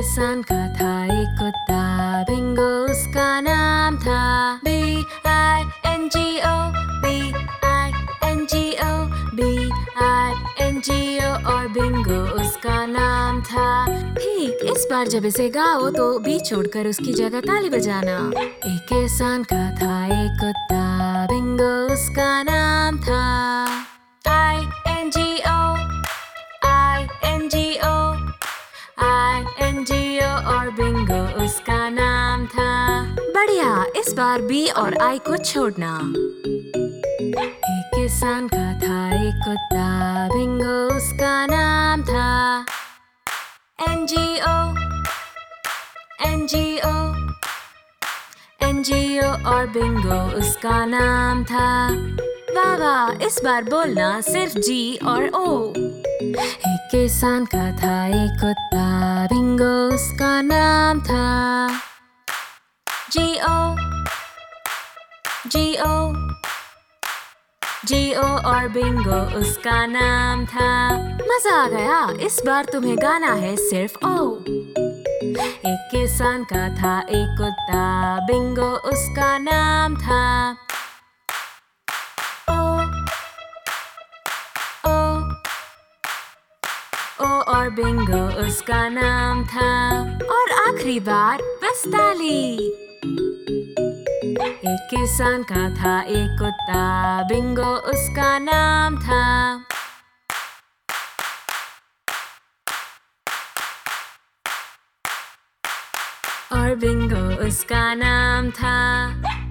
किसान का था एक कुत्ता, बिंगो उसका नाम था। B-I-N-G-O, B-I-N-G-O, B-I-N-G-O और बिंगो उसका नाम था। ठीक इस बार जब इसे गाओ तो बी छोड़कर उसकी जगह ताली बजाना। एक किसान का था एक कुत्ता, बिंगो उसका नाम था। I-N-G-O, I-N-G-O, I-N-G-O और बिंगो उसका नाम था। बढ़िया, इस बार बी और आई को छोड़ना। एक किसान का था एक कुत्ता, बिंगो उसका नाम था। N-G-O, N-G-O, N-G-O और बिंगो उसका नाम था। वाह वाह, इस बार बोलना सिर्फ जी और ओ। एक किसान का था एक कुत्ता, बिंगो उसका नाम था। G-O, G-O, G-O और बिंगो उसका नाम था। मजा आ गया, इस बार तुम्हें गाना है सिर्फ ओ। एक किसान का था एक कुत्ता, बिंगो उसका नाम था। ओ, ओ, ओ और बिंगो उसका नाम था। और आखिरी बार बस ताली। एक किसान का था एक कुत्ता, बिंगो उसका नाम था। और बिंगो उसका नाम था।